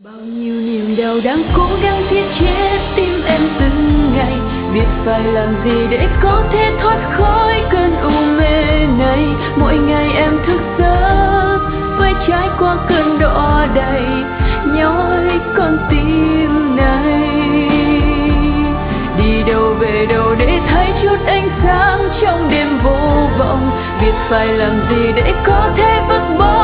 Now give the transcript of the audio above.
Bao nhiêu niềm đau đang cố gắng giết chết tim em từng ngày, biết phải làm gì để có thể thoát khỏi cơn u mê này. Mỗi ngày em thức giấc phải trải qua cơn đỏ đầy nhói con tim này. Đi đâu về đâu để thấy chút ánh sáng trong đêm vô vọng, biết phải làm gì để có thể vứt bỏ